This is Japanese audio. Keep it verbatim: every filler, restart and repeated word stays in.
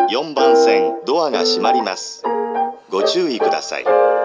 よんばん線ドアが閉まります。ご注意ください。